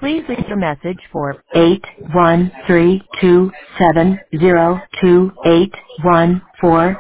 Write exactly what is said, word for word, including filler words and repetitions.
Please leave a message for eight one three two seven zero two eight one four.